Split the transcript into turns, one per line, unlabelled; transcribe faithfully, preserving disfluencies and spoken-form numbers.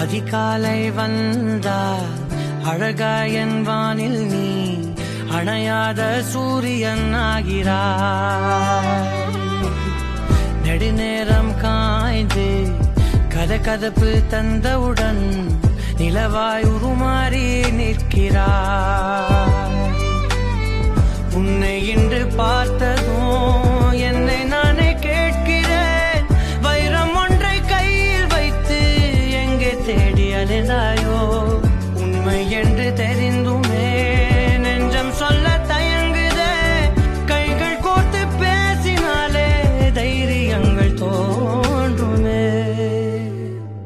அதிகாலை வந்தால் அழகாயன் வானில் நீ அணையாத சூரியன் ஆகிறாய். நெடுநேரம் காய்ந்து கதகதப்பு தந்தவுடன் நிலவாய் உருமாறி நிற்கிறாய். உன்னை இன்று பார்த்ததும் என்னை நானே கேட்கிறேன், வைரம் ஒன்றை கையில் வைத்து எங்கே தேடி அலைந்தாயோ? உண்மை என்று தெரிந்த